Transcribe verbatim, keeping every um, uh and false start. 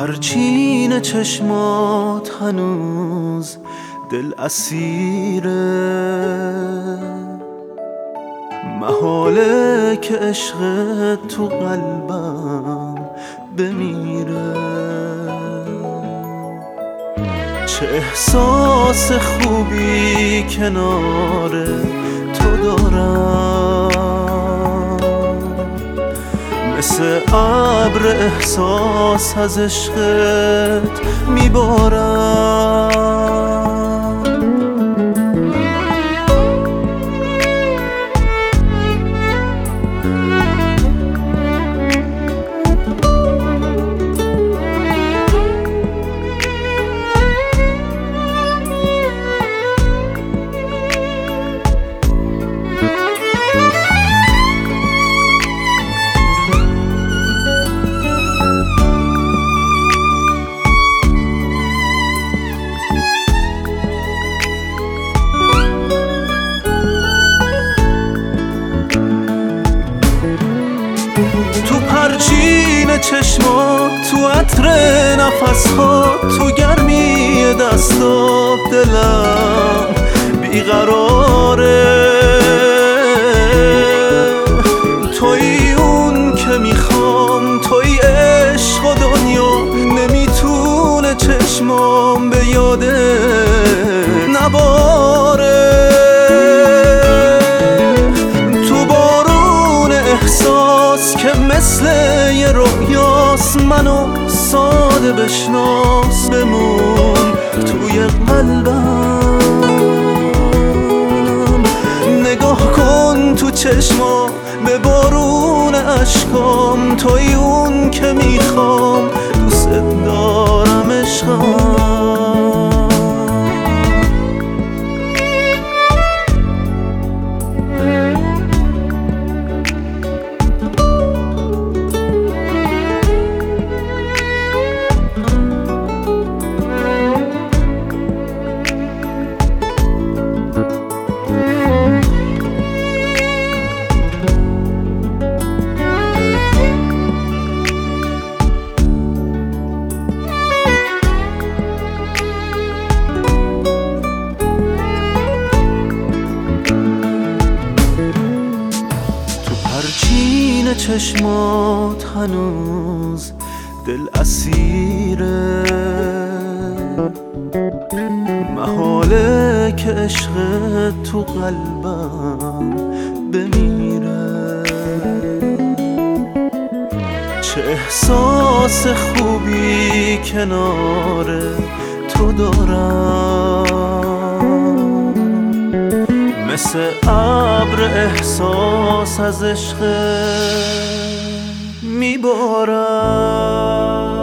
پرچین چشمات هنوز دل اسیره، محاله که عشق تو قلبم بمیره. چه احساس خوبی کنار تو دارم، مثل ابر احساس از عشقت میبارم. تو پرچین چشمات، تو عطر نفسات، تو گرمی دستات دلم بیقراره. توی اون که میخوام، توی عشق و دنیا، نمیتونه چشمام به یاده نباره. که مثل یه رویاست، منو ساده بشناس، بمون توی قلبم. نگاه کن تو چشما به بارون اشکام، توی اون که میخوام، دوست دارم عشقم. پرچین چشمات هنوز دل اسیره، محاله که عشق تو قلبم بمیره. چه احساس خوبی کنار تو دارم، مثل ابر احساس از عشق میبارم.